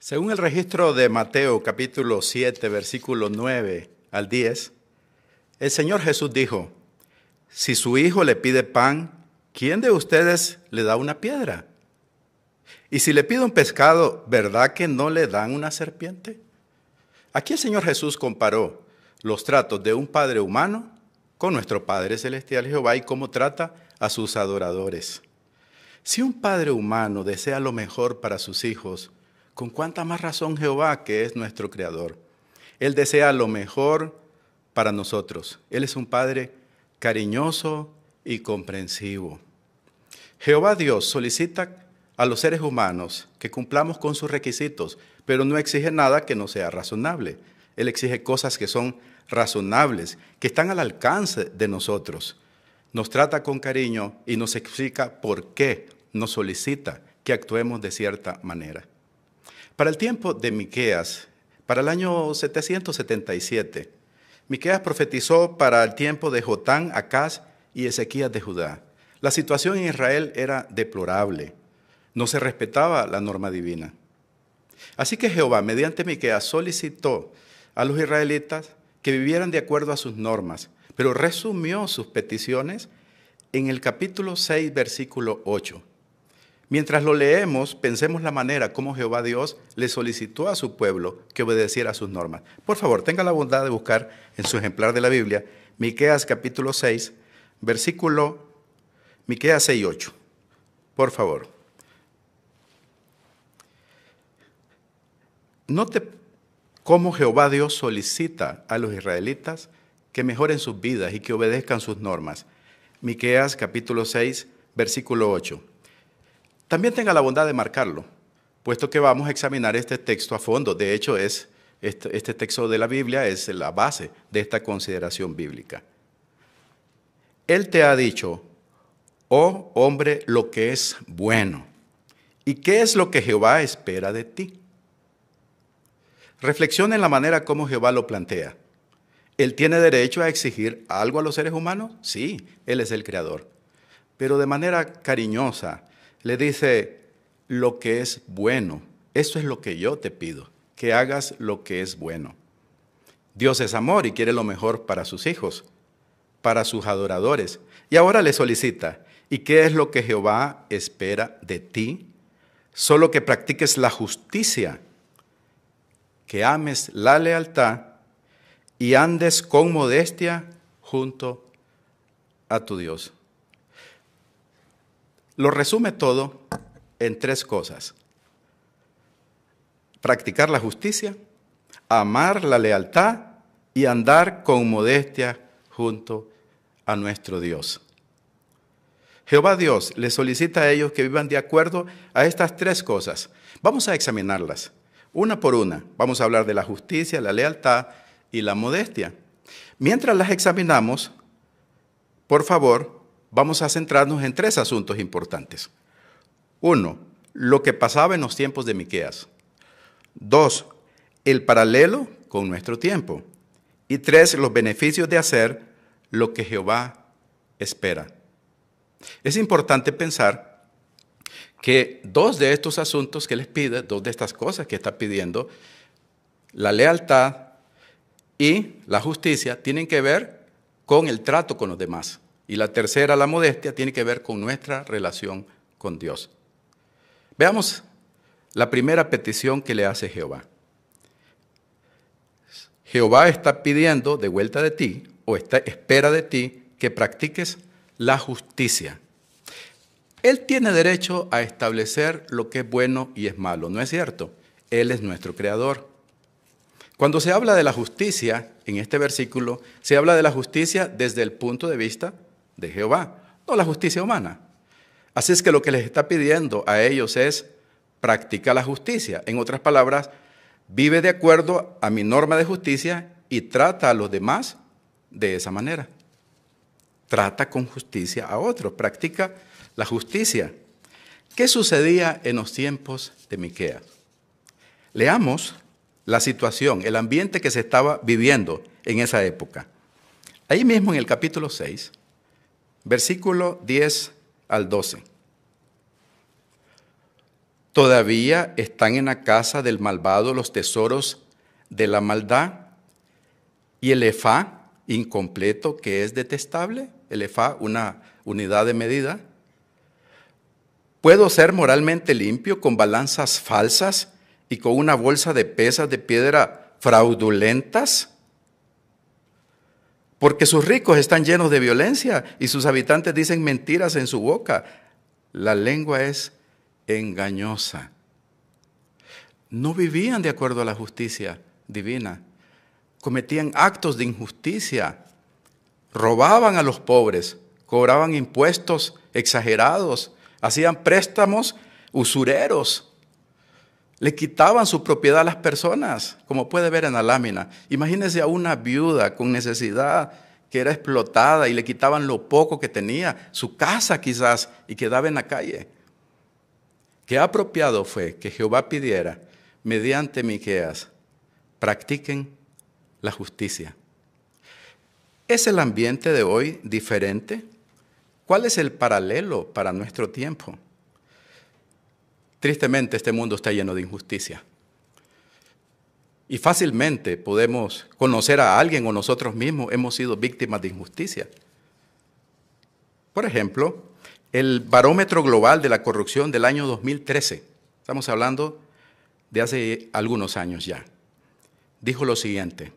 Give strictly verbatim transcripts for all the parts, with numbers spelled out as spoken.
Según el registro de Mateo capítulo siete, versículo nueve al diez, el Señor Jesús dijo: si su hijo le pide pan, ¿quién de ustedes le da una piedra? Y si le pide un pescado, ¿verdad que no le dan una serpiente? Aquí el Señor Jesús comparó los tratos de un padre humano con nuestro Padre Celestial Jehová y cómo trata a sus adoradores. Si un padre humano desea lo mejor para sus hijos, ¿con cuánta más razón Jehová, que es nuestro Creador? Él desea lo mejor para nosotros. Él es un Padre cariñoso y comprensivo. Jehová Dios solicita a los seres humanos que cumplamos con sus requisitos, pero no exige nada que no sea razonable. Él exige cosas que son razonables, que están al alcance de nosotros. Nos trata con cariño y nos explica por qué nos solicita que actuemos de cierta manera. Para el tiempo de Miqueas, para el año setecientos setenta y siete, Miqueas profetizó para el tiempo de Jotán, Acaz y Ezequías de Judá. La situación en Israel era deplorable. No se respetaba la norma divina. Así que Jehová, mediante Miqueas, solicitó a los israelitas que vivieran de acuerdo a sus normas, pero resumió sus peticiones en el capítulo seis, versículo ocho. Mientras lo leemos, pensemos la manera como Jehová Dios le solicitó a su pueblo que obedeciera a sus normas. Por favor, tenga la bondad de buscar en su ejemplar de la Biblia, Miqueas capítulo seis, versículo, Miqueas seis, ocho. Por favor. Note cómo Jehová Dios solicita a los israelitas que mejoren sus vidas y que obedezcan sus normas. Miqueas capítulo seis, versículo ocho. También tenga la bondad de marcarlo, puesto que vamos a examinar este texto a fondo. De hecho, es, este, este texto de la Biblia es la base de esta consideración bíblica. Él te ha dicho: oh hombre, lo que es bueno. ¿Y qué es lo que Jehová espera de ti? Reflexiona en la manera como Jehová lo plantea. ¿Él tiene derecho a exigir algo a los seres humanos? Sí, Él es el Creador. Pero de manera cariñosa le dice: lo que es bueno, eso es lo que yo te pido, que hagas lo que es bueno. Dios es amor y quiere lo mejor para sus hijos, para sus adoradores. Y ahora le solicita: ¿y qué es lo que Jehová espera de ti? Solo que practiques la justicia, que ames la lealtad y andes con modestia junto a tu Dios. Lo resume todo en tres cosas: practicar la justicia, amar la lealtad y andar con modestia junto a nuestro Dios. Jehová Dios les solicita a ellos que vivan de acuerdo a estas tres cosas. Vamos a examinarlas una por una. Vamos a hablar de la justicia, la lealtad y la modestia. Mientras las examinamos, por favor, vamos a centrarnos en tres asuntos importantes. Uno, lo que pasaba en los tiempos de Miqueas. Dos, el paralelo con nuestro tiempo. Y tres, los beneficios de hacer lo que Jehová espera. Es importante pensar que dos de estos asuntos que les pide, dos de estas cosas que está pidiendo, la lealtad y la justicia, tienen que ver con el trato con los demás. Y la tercera, la modestia, tiene que ver con nuestra relación con Dios. Veamos la primera petición que le hace Jehová. Jehová está pidiendo de vuelta de ti, o está, espera de ti, que practiques la justicia. Él tiene derecho a establecer lo que es bueno y es malo, ¿no es cierto? Él es nuestro Creador. Cuando se habla de la justicia, en este versículo, se habla de la justicia desde el punto de vista de Jehová, no la justicia humana. Así es que lo que les está pidiendo a ellos es: practica la justicia. En otras palabras, vive de acuerdo a mi norma de justicia y trata a los demás de esa manera. Trata con justicia a otros, practica la justicia. ¿Qué sucedía en los tiempos de Miqueas? Leamos la situación, el ambiente que se estaba viviendo en esa época. Ahí mismo en el capítulo seis, versículo diez al doce. ¿Todavía están en la casa del malvado los tesoros de la maldad? ¿Y el efá incompleto, que es detestable? El efá, una unidad de medida. ¿Puedo ser moralmente limpio con balanzas falsas y con una bolsa de pesas de piedra fraudulentas? Porque sus ricos están llenos de violencia y sus habitantes dicen mentiras en su boca. La lengua es engañosa. No vivían de acuerdo a la justicia divina. Cometían actos de injusticia. Robaban a los pobres, cobraban impuestos exagerados, hacían préstamos usureros. Le quitaban su propiedad a las personas, como puede ver en la lámina. Imagínense a una viuda con necesidad que era explotada y le quitaban lo poco que tenía, su casa quizás, y quedaba en la calle. Qué apropiado fue que Jehová pidiera, mediante Miqueas, practiquen la justicia. ¿Es el ambiente de hoy diferente? ¿Cuál es el paralelo para nuestro tiempo? Tristemente, este mundo está lleno de injusticia. Y fácilmente podemos conocer a alguien o nosotros mismos hemos sido víctimas de injusticia. Por ejemplo, el barómetro global de la corrupción del año dos mil trece, estamos hablando de hace algunos años ya, dijo lo siguiente: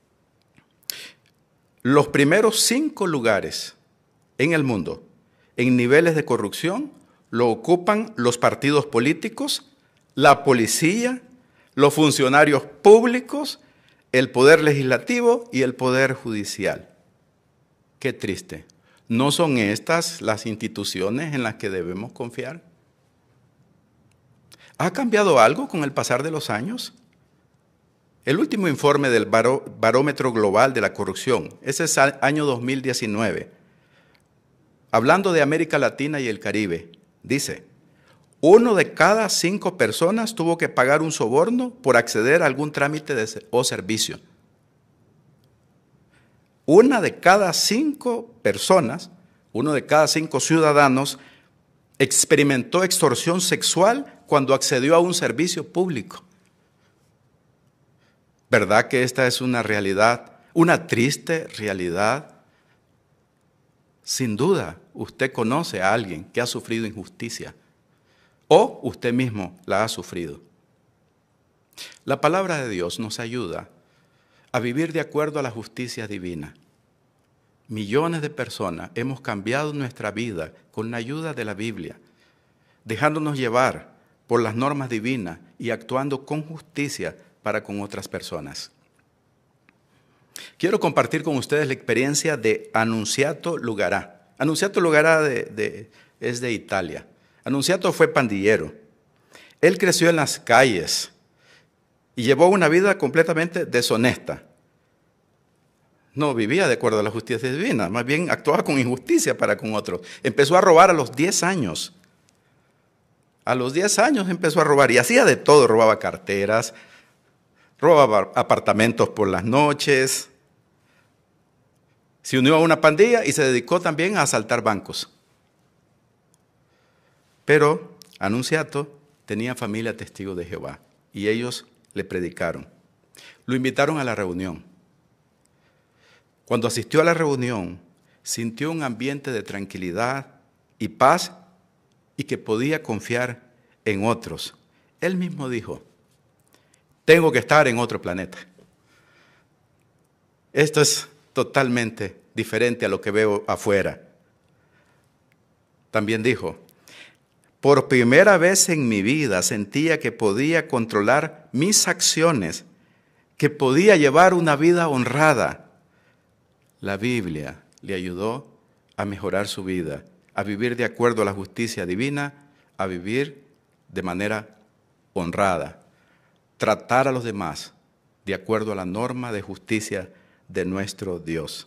los primeros cinco lugares en el mundo en niveles de corrupción lo ocupan los partidos políticos, la policía, los funcionarios públicos, el poder legislativo y el poder judicial. Qué triste. ¿No son estas las instituciones en las que debemos confiar? ¿Ha cambiado algo con el pasar de los años? El último informe del baró, Barómetro Global de la Corrupción, ese es el año dos mil diecinueve, hablando de América Latina y el Caribe, dice: uno de cada cinco personas tuvo que pagar un soborno por acceder a algún trámite de, o servicio. Una de cada cinco personas, uno de cada cinco ciudadanos experimentó extorsión sexual cuando accedió a un servicio público. ¿Verdad que esta es una realidad, una triste realidad? Sin duda, usted conoce a alguien que ha sufrido injusticia o usted mismo la ha sufrido. La palabra de Dios nos ayuda a vivir de acuerdo a la justicia divina. Millones de personas hemos cambiado nuestra vida con la ayuda de la Biblia, dejándonos llevar por las normas divinas y actuando con justicia para con otras personas. Quiero compartir con ustedes la experiencia de Annunziato Lugarà. Annunziato Lugarà de, de, es de Italia. Annunziato fue pandillero. Él creció en las calles y llevó una vida completamente deshonesta. No vivía de acuerdo a la justicia divina, más bien actuaba con injusticia para con otros. Empezó a robar a los diez años. A los diez años empezó a robar y hacía de todo. Robaba carteras, robaba apartamentos por las noches. Se unió a una pandilla y se dedicó también a asaltar bancos. Pero Annunziato tenía familia testigo de Jehová y ellos le predicaron. Lo invitaron a la reunión. Cuando asistió a la reunión, sintió un ambiente de tranquilidad y paz y que podía confiar en otros. Él mismo dijo: tengo que estar en otro planeta. Esto es totalmente diferente a lo que veo afuera. También dijo: por primera vez en mi vida sentía que podía controlar mis acciones, que podía llevar una vida honrada. La Biblia le ayudó a mejorar su vida, a vivir de acuerdo a la justicia divina, a vivir de manera honrada, tratar a los demás de acuerdo a la norma de justicia de nuestro Dios.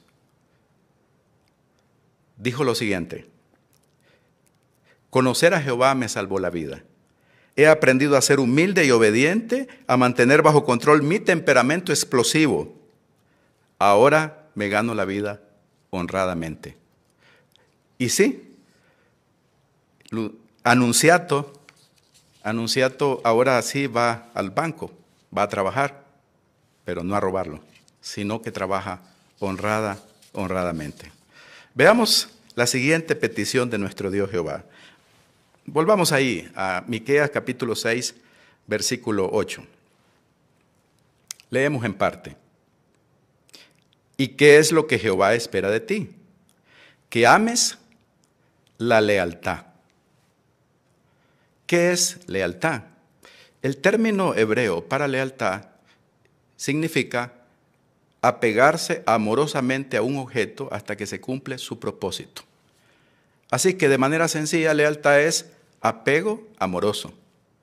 Dijo lo siguiente: conocer a Jehová me salvó la vida. He aprendido a ser humilde y obediente, a mantener bajo control mi temperamento explosivo. Ahora me gano la vida honradamente. Y sí, Annunziato Anunciato ahora sí va al banco, va a trabajar, pero no a robarlo, sino que trabaja honrada, honradamente. Veamos la siguiente petición de nuestro Dios Jehová. Volvamos ahí a Miqueas capítulo seis, versículo ocho. Leemos en parte. ¿Y qué es lo que Jehová espera de ti? Que ames la lealtad. ¿Qué es lealtad? El término hebreo para lealtad significa apegarse amorosamente a un objeto hasta que se cumple su propósito. Así que de manera sencilla, lealtad es apego amoroso.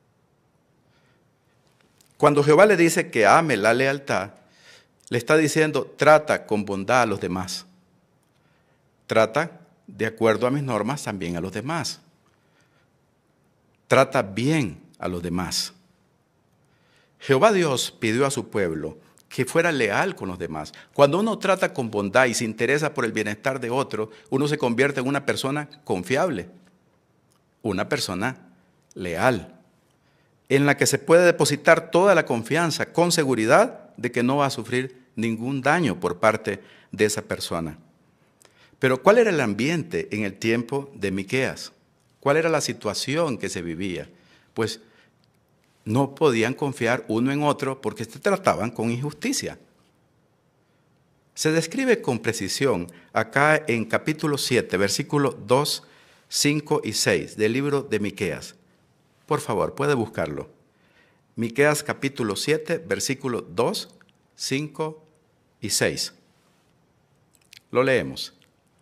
Cuando Jehová le dice que ame la lealtad, le está diciendo, trata con bondad a los demás. Trata de acuerdo a mis normas también a los demás. Trata bien a los demás. Jehová Dios pidió a su pueblo que fuera leal con los demás. Cuando uno trata con bondad y se interesa por el bienestar de otro, uno se convierte en una persona confiable, una persona leal, en la que se puede depositar toda la confianza con seguridad de que no va a sufrir ningún daño por parte de esa persona. Pero ¿cuál era el ambiente en el tiempo de Miqueas? ¿Cuál era la situación que se vivía? Pues no podían confiar uno en otro porque se trataban con injusticia. Se describe con precisión acá en capítulo siete, versículos dos, cinco y seis del libro de Miqueas. Por favor, puede buscarlo. Miqueas capítulo siete, versículos dos, cinco y seis. Lo leemos.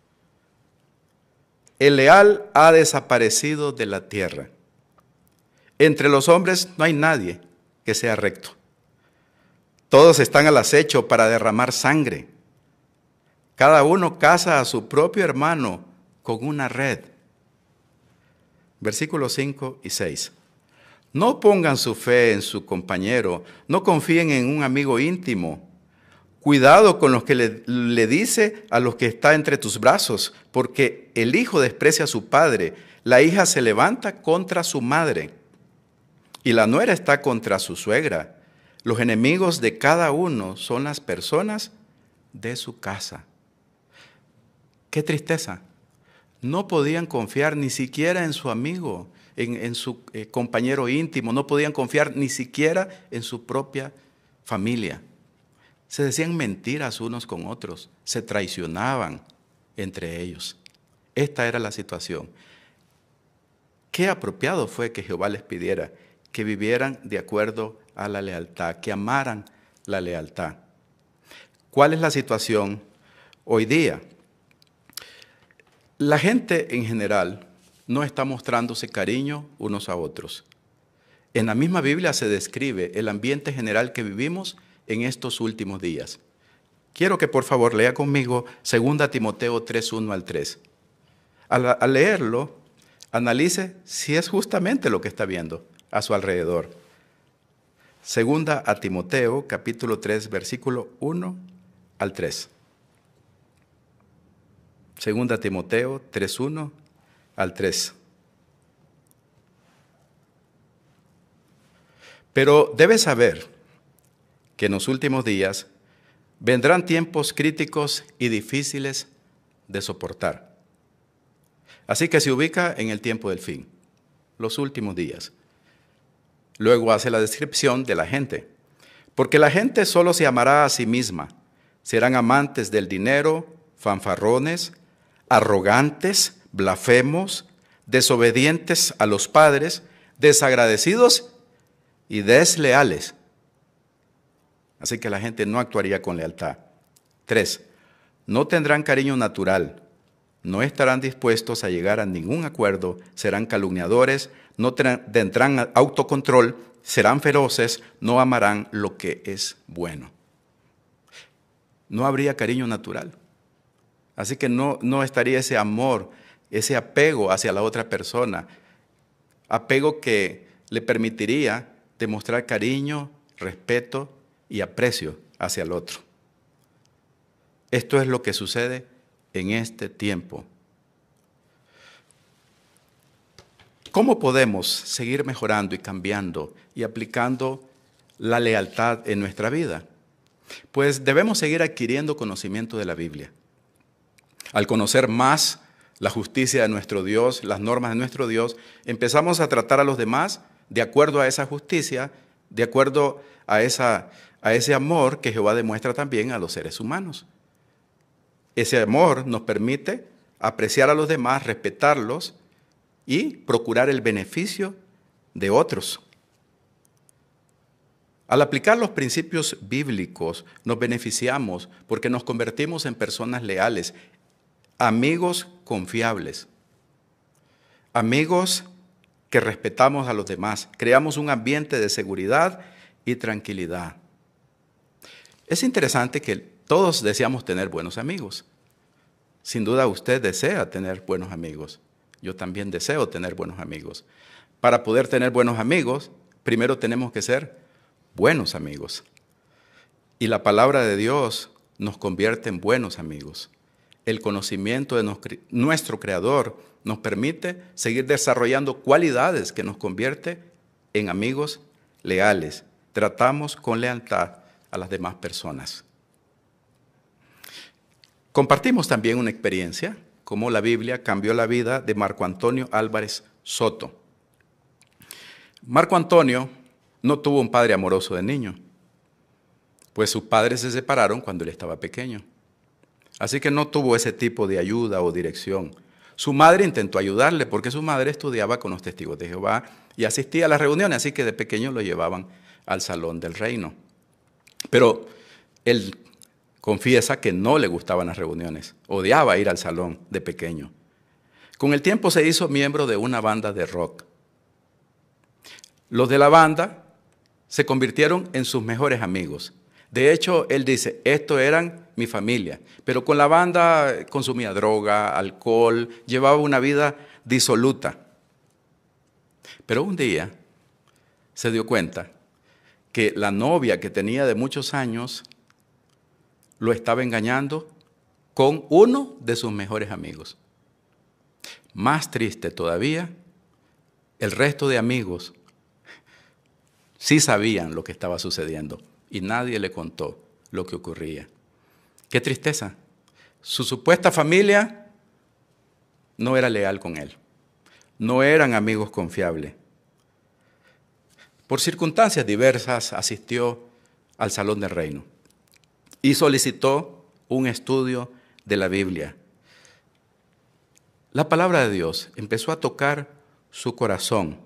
El leal ha desaparecido de la tierra. Entre los hombres no hay nadie que sea recto. Todos están al acecho para derramar sangre. Cada uno caza a su propio hermano con una red. Versículos cinco y seis. No pongan su fe en su compañero, no confíen en un amigo íntimo. Cuidado con lo que le, le dice a los que está entre tus brazos, porque el hijo desprecia a su padre, la hija se levanta contra su madre, y la nuera está contra su suegra. Los enemigos de cada uno son las personas de su casa. ¡Qué tristeza! No podían confiar ni siquiera en su amigo, en, en su eh, compañero íntimo, no podían confiar ni siquiera en su propia familia. Se decían mentiras unos con otros, se traicionaban entre ellos. Esta era la situación. Qué apropiado fue que Jehová les pidiera que vivieran de acuerdo a la lealtad, que amaran la lealtad. ¿Cuál es la situación hoy día? La gente en general no está mostrándose cariño unos a otros. En la misma Biblia se describe el ambiente general que vivimos en estos últimos días. Quiero que por favor lea conmigo segunda Timoteo tres, uno al tres. Al, al leerlo, analice si es justamente lo que está viendo a su alrededor. Segunda a Timoteo, capítulo tres, versículo uno al tres. Segunda a Timoteo tres, uno al tres. Pero debes saber que en los últimos días vendrán tiempos críticos y difíciles de soportar. Así que se ubica en el tiempo del fin, los últimos días. Luego hace la descripción de la gente. Porque la gente solo se amará a sí misma. Serán amantes del dinero, fanfarrones, arrogantes, blasfemos, desobedientes a los padres, desagradecidos y desleales. Así que la gente no actuaría con lealtad. Tres, no tendrán cariño natural, no estarán dispuestos a llegar a ningún acuerdo, serán calumniadores, no tendrán autocontrol, serán feroces, no amarán lo que es bueno. No habría cariño natural. Así que no, no estaría ese amor, ese apego hacia la otra persona, apego que le permitiría demostrar cariño, respeto y aprecio hacia el otro. Esto es lo que sucede en este tiempo. ¿Cómo podemos seguir mejorando y cambiando y aplicando la lealtad en nuestra vida? Pues debemos seguir adquiriendo conocimiento de la Biblia. Al conocer más la justicia de nuestro Dios, las normas de nuestro Dios, empezamos a tratar a los demás de acuerdo a esa justicia, de acuerdo a, esa, a ese amor que Jehová demuestra también a los seres humanos. Ese amor nos permite apreciar a los demás, respetarlos y procurar el beneficio de otros. Al aplicar los principios bíblicos, nos beneficiamos porque nos convertimos en personas leales, amigos confiables, amigos que respetamos a los demás, creamos un ambiente de seguridad y tranquilidad. Es interesante que todos deseamos tener buenos amigos. Sin duda usted desea tener buenos amigos. Yo también deseo tener buenos amigos. Para poder tener buenos amigos, primero tenemos que ser buenos amigos. Y la palabra de Dios nos convierte en buenos amigos. El conocimiento de nuestro Creador nos permite seguir desarrollando cualidades que nos convierte en amigos leales. Tratamos con lealtad a las demás personas. Compartimos también una experiencia, cómo la Biblia cambió la vida de Marco Antonio Álvarez Soto. Marco Antonio no tuvo un padre amoroso de niño, pues sus padres se separaron cuando él estaba pequeño. Así que no tuvo ese tipo de ayuda o dirección. Su madre intentó ayudarle porque su madre estudiaba con los testigos de Jehová y asistía a las reuniones, así que de pequeño lo llevaban al salón del reino. Pero él confiesa que no le gustaban las reuniones, odiaba ir al salón de pequeño. Con el tiempo se hizo miembro de una banda de rock. Los de la banda se convirtieron en sus mejores amigos. De hecho, él dice, estos eran mi familia, pero con la banda consumía droga, alcohol, llevaba una vida disoluta. Pero un día se dio cuenta que la novia que tenía de muchos años lo estaba engañando con uno de sus mejores amigos. Más triste todavía, el resto de amigos sí sabían lo que estaba sucediendo y nadie le contó lo que ocurría. ¡Qué tristeza! Su supuesta familia no era leal con él. No eran amigos confiables. Por circunstancias diversas asistió al Salón del Reino y solicitó un estudio de la Biblia. La palabra de Dios empezó a tocar su corazón.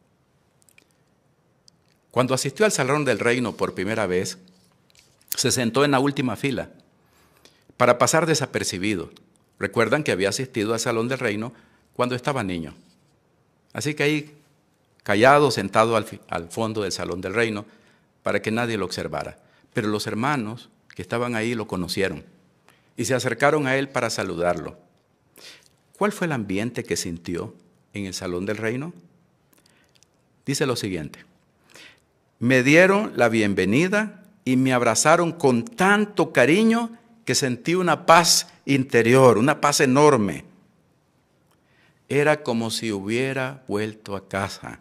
Cuando asistió al Salón del Reino por primera vez, se sentó en la última fila para pasar desapercibido. Recuerdan que había asistido al Salón del Reino cuando estaba niño. Así que ahí, callado, sentado al, al fondo del Salón del Reino, para que nadie lo observara. Pero los hermanos que estaban ahí lo conocieron y se acercaron a él para saludarlo. ¿Cuál fue el ambiente que sintió en el Salón del Reino? Dice lo siguiente: me dieron la bienvenida y me abrazaron con tanto cariño que sentí una paz interior, una paz enorme. Era como si hubiera vuelto a casa.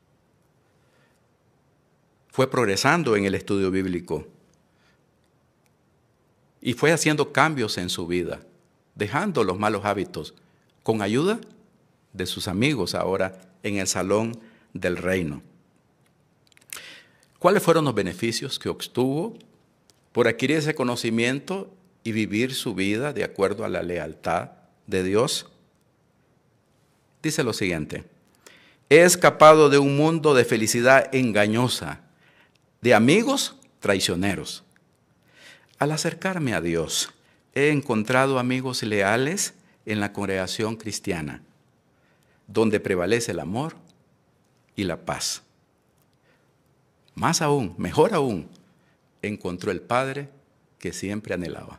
Fue progresando en el estudio bíblico y fue haciendo cambios en su vida, dejando los malos hábitos, con ayuda de sus amigos ahora en el Salón del Reino. ¿Cuáles fueron los beneficios que obtuvo por adquirir ese conocimiento y vivir su vida de acuerdo a la lealtad de Dios? Dice lo siguiente: he escapado de un mundo de felicidad engañosa, de amigos traicioneros. Al acercarme a Dios, he encontrado amigos leales en la congregación cristiana, donde prevalece el amor y la paz. Más aún, mejor aún, encontró el Padre que siempre anhelaba.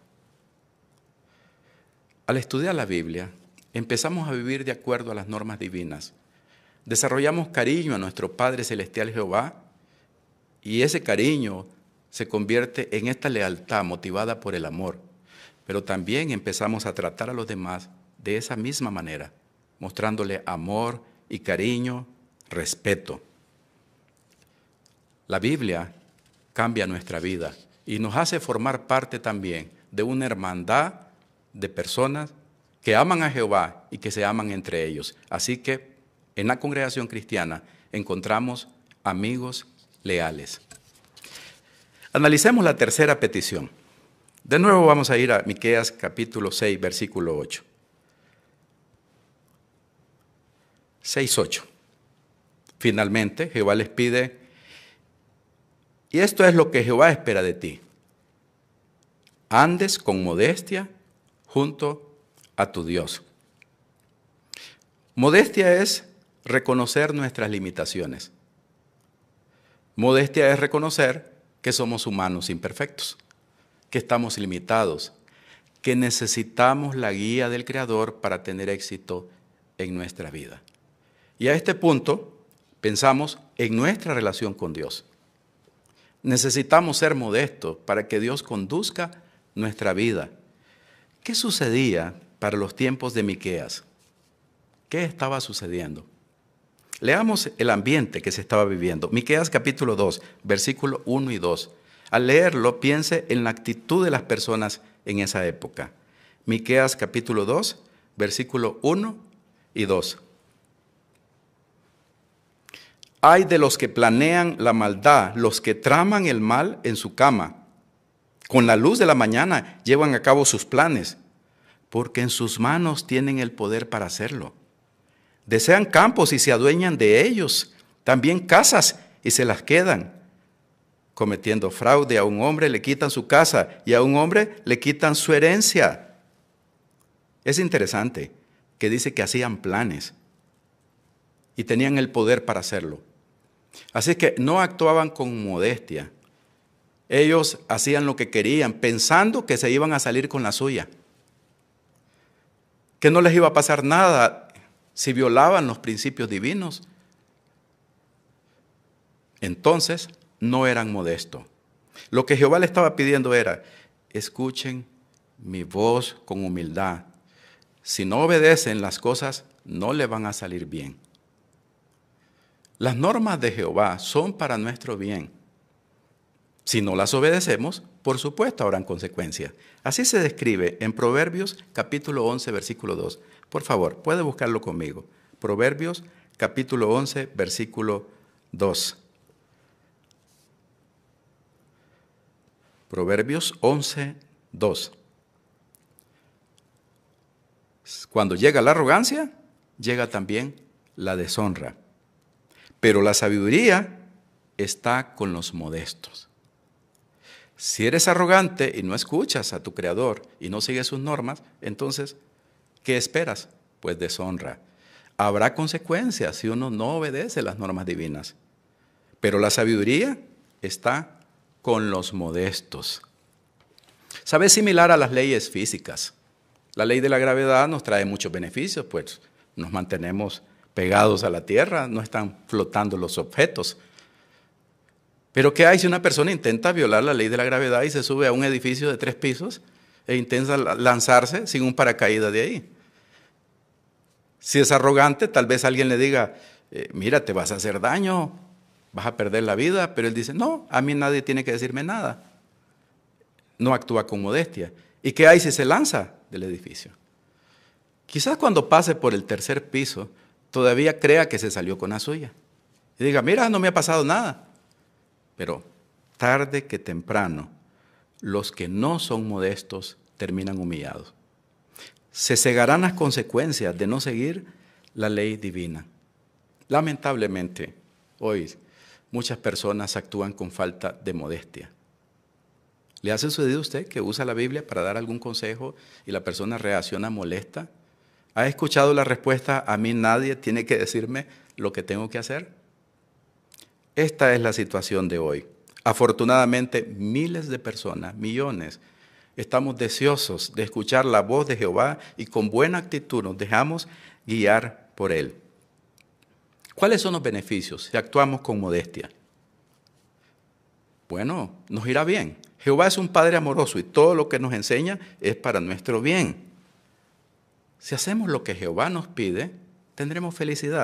Al estudiar la Biblia, empezamos a vivir de acuerdo a las normas divinas. Desarrollamos cariño a nuestro Padre Celestial Jehová y ese cariño se convierte en esta lealtad motivada por el amor. Pero también empezamos a tratar a los demás de esa misma manera, mostrándole amor y cariño, respeto. La Biblia cambia nuestra vida y nos hace formar parte también de una hermandad de personas que aman a Jehová y que se aman entre ellos. Así que en la congregación cristiana encontramos amigos leales. Analicemos la tercera petición. De nuevo vamos a ir a Miqueas capítulo seis, versículo ocho. seis, ocho. Finalmente, Jehová les pide, y esto es lo que Jehová espera de ti: andes con modestia junto a tu Dios. Modestia es reconocer nuestras limitaciones. Modestia es reconocer que somos humanos imperfectos, que estamos limitados, que necesitamos la guía del Creador para tener éxito en nuestra vida. Y a este punto pensamos en nuestra relación con Dios. Necesitamos ser modestos para que Dios conduzca nuestra vida. ¿Qué sucedía para los tiempos de Miqueas? ¿Qué estaba sucediendo? Leamos el ambiente que se estaba viviendo. Miqueas capítulo dos, versículos uno y dos. Al leerlo, piense en la actitud de las personas en esa época. Miqueas capítulo dos, versículos uno y dos. Ay de los que planean la maldad, los que traman el mal en su cama. Con la luz de la mañana llevan a cabo sus planes, porque en sus manos tienen el poder para hacerlo. Desean campos y se adueñan de ellos, también casas y se las quedan. Cometiendo fraude, a un hombre le quitan su casa y a un hombre le quitan su herencia. Es interesante que dice que hacían planes y tenían el poder para hacerlo. Así que no actuaban con modestia. Ellos hacían lo que querían, pensando que se iban a salir con la suya, que no les iba a pasar nada si violaban los principios divinos. Entonces no eran modestos. Lo que Jehová le estaba pidiendo era: escuchen mi voz con humildad. Si no obedecen, las cosas no le van a salir bien. Las normas de Jehová son para nuestro bien. Si no las obedecemos, por supuesto habrán consecuencias. Así se describe en Proverbios capítulo once, versículo dos. Por favor, puede buscarlo conmigo. Proverbios capítulo once, versículo dos. Proverbios once, dos. Cuando llega la arrogancia, llega también la deshonra. Pero la sabiduría está con los modestos. Si eres arrogante y no escuchas a tu Creador y no sigues sus normas, entonces, ¿qué esperas? Pues deshonra. Habrá consecuencias si uno no obedece las normas divinas. Pero la sabiduría está con los modestos. ¿Sabe? Es similar a las leyes físicas. La ley de la gravedad nos trae muchos beneficios, pues nos mantenemos pegados a la tierra, no están flotando los objetos. Pero ¿qué hay si una persona intenta violar la ley de la gravedad y se sube a un edificio de tres pisos e intenta lanzarse sin un paracaídas de ahí? Si es arrogante, tal vez alguien le diga, eh, mira, te vas a hacer daño, vas a perder la vida, pero él dice, no, a mí nadie tiene que decirme nada. No actúa con modestia. ¿Y qué hay si se lanza del edificio? Quizás cuando pase por el tercer piso, todavía crea que se salió con la suya. Y diga, mira, no me ha pasado nada. Pero tarde que temprano, los que no son modestos terminan humillados. Se cegarán las consecuencias de no seguir la ley divina. Lamentablemente, hoy muchas personas actúan con falta de modestia. ¿Le ha sucedido a usted que usa la Biblia para dar algún consejo y la persona reacciona molesta? ¿Ha escuchado la respuesta, a mí nadie tiene que decirme lo que tengo que hacer? Esta es la situación de hoy. Afortunadamente, miles de personas, millones, estamos deseosos de escuchar la voz de Jehová y con buena actitud nos dejamos guiar por Él. ¿Cuáles son los beneficios si actuamos con modestia? Bueno, nos irá bien. Jehová es un Padre amoroso y todo lo que nos enseña es para nuestro bien. Si hacemos lo que Jehová nos pide, tendremos felicidad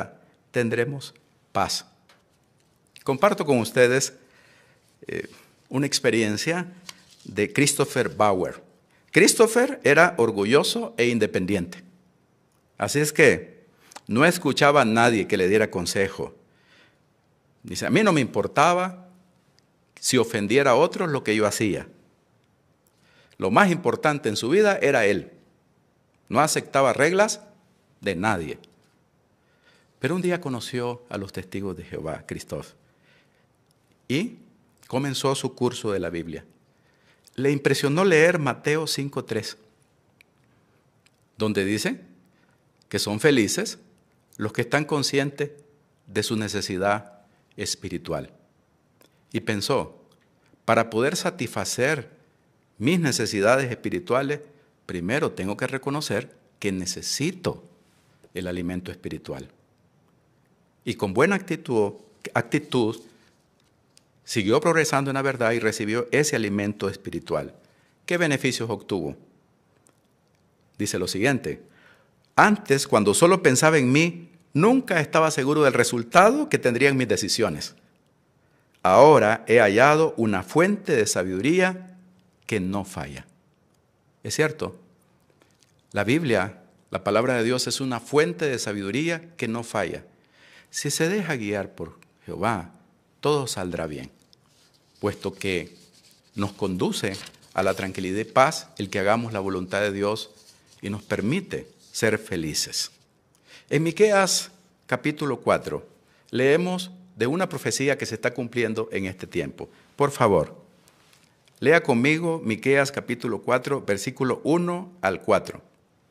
tendremos paz. Comparto con ustedes eh, una experiencia de Christopher Bauer. Christopher era orgulloso e independiente. Así es que no escuchaba a nadie que le diera consejo. Dice, a mí no me importaba si ofendiera a otros lo que yo hacía. Lo más importante en su vida era él. No aceptaba reglas de nadie. Pero un día conoció a los testigos de Jehová, Christoph, y comenzó su curso de la Biblia. Le impresionó leer Mateo cinco tres, donde dice que son felices los que están conscientes de su necesidad espiritual. Y pensó, para poder satisfacer mis necesidades espirituales, primero tengo que reconocer que necesito el alimento espiritual. Y con buena actitud, actitud, siguió progresando en la verdad y recibió ese alimento espiritual. ¿Qué beneficios obtuvo? Dice lo siguiente, antes, cuando solo pensaba en mí, nunca estaba seguro del resultado que tendrían mis decisiones. Ahora he hallado una fuente de sabiduría que no falla. ¿Es cierto? La Biblia, la palabra de Dios, es una fuente de sabiduría que no falla. Si se deja guiar por Jehová, todo saldrá bien, puesto que nos conduce a la tranquilidad y paz el que hagamos la voluntad de Dios y nos permite ser felices. En Miqueas capítulo cuatro leemos de una profecía que se está cumpliendo en este tiempo. Por favor, lea conmigo Miqueas capítulo cuatro, versículo uno al cuatro.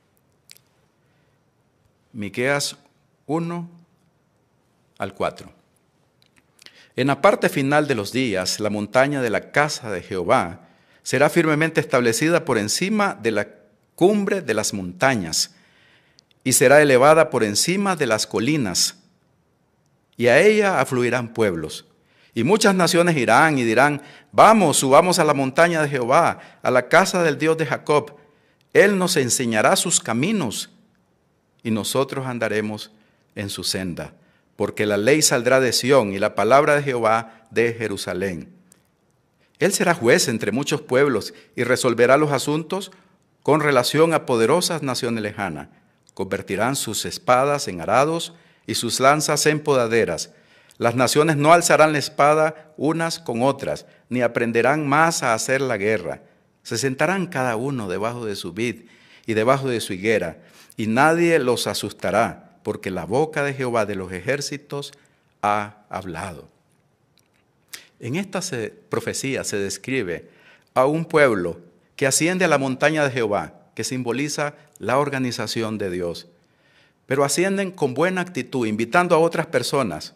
Miqueas uno al cuatro. En la parte final de los días, la montaña de la casa de Jehová será firmemente establecida por encima de la cumbre de las montañas y será elevada por encima de las colinas, y a ella afluirán pueblos. Y muchas naciones irán y dirán, vamos, subamos a la montaña de Jehová, a la casa del Dios de Jacob. Él nos enseñará sus caminos y nosotros andaremos en su senda. Porque la ley saldrá de Sión y la palabra de Jehová de Jerusalén. Él será juez entre muchos pueblos y resolverá los asuntos con relación a poderosas naciones lejanas. Convertirán sus espadas en arados y sus lanzas en podaderas. Las naciones no alzarán la espada unas con otras, ni aprenderán más a hacer la guerra. Se sentarán cada uno debajo de su vid y debajo de su higuera, y nadie los asustará, porque la boca de Jehová de los ejércitos ha hablado. En esta se, profecía se describe a un pueblo que asciende a la montaña de Jehová, que simboliza la organización de Dios. Pero ascienden con buena actitud, invitando a otras personas,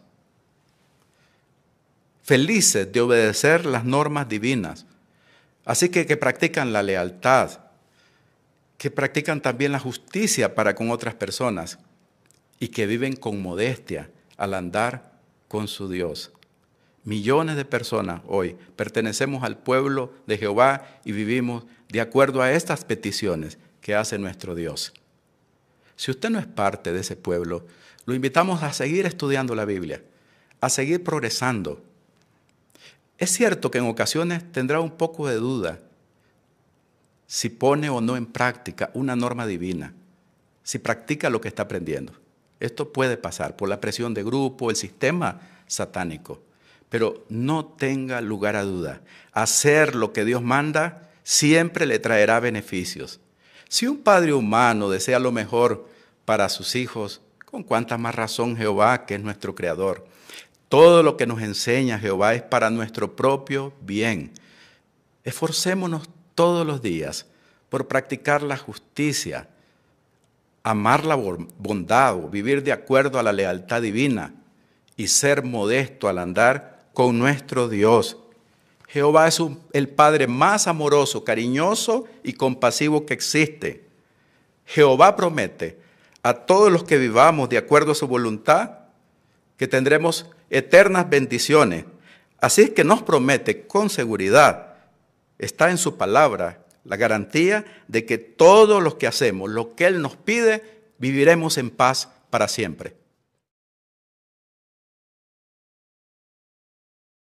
felices de obedecer las normas divinas. Así que que practican la lealtad, que practican también la justicia para con otras personas, y que viven con modestia al andar con su Dios. Millones de personas hoy pertenecemos al pueblo de Jehová y vivimos de acuerdo a estas peticiones que hace nuestro Dios. Si usted no es parte de ese pueblo, lo invitamos a seguir estudiando la Biblia, a seguir progresando. Es cierto que en ocasiones tendrá un poco de duda si pone o no en práctica una norma divina, si practica lo que está aprendiendo. Esto puede pasar por la presión de grupo, el sistema satánico. Pero no tenga lugar a duda. Hacer lo que Dios manda siempre le traerá beneficios. Si un padre humano desea lo mejor para sus hijos, con cuánta más razón Jehová, que es nuestro Creador. Todo lo que nos enseña Jehová es para nuestro propio bien. Esforcémonos todos los días por practicar la justicia, amar la bondad o vivir de acuerdo a la lealtad divina y ser modesto al andar con nuestro Dios. Jehová es un, el Padre más amoroso, cariñoso y compasivo que existe. Jehová promete a todos los que vivamos de acuerdo a su voluntad que tendremos eternas bendiciones. Así es que nos promete con seguridad, está en su palabra, la garantía de que todo lo que hacemos, lo que Él nos pide, viviremos en paz para siempre.